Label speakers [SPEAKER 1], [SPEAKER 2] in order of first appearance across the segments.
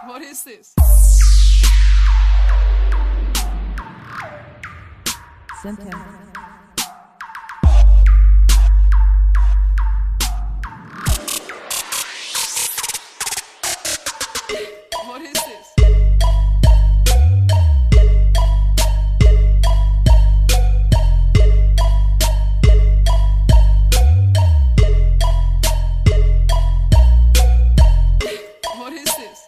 [SPEAKER 1] What is this?
[SPEAKER 2] Sentence.
[SPEAKER 1] What is this? What is this?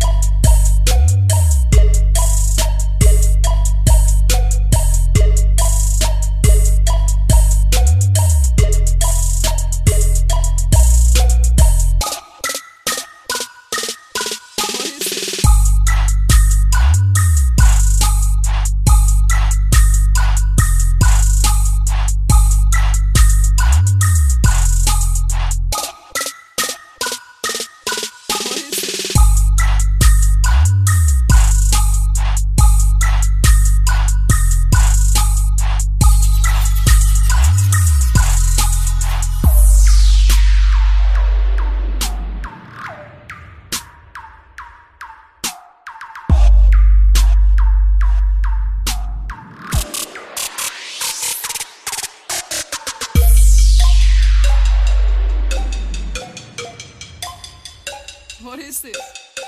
[SPEAKER 1] What is this?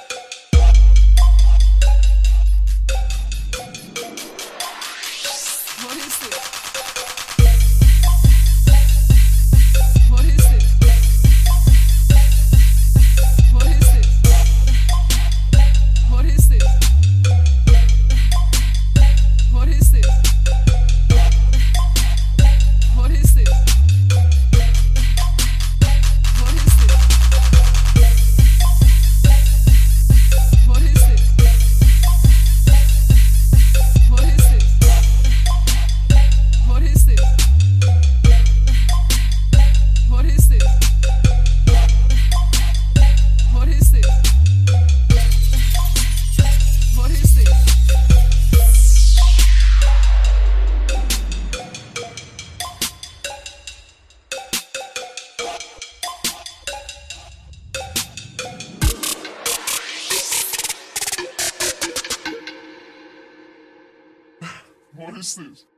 [SPEAKER 1] What is this? What is this? What is this? What is this? What is this? What is this?
[SPEAKER 3] What is this?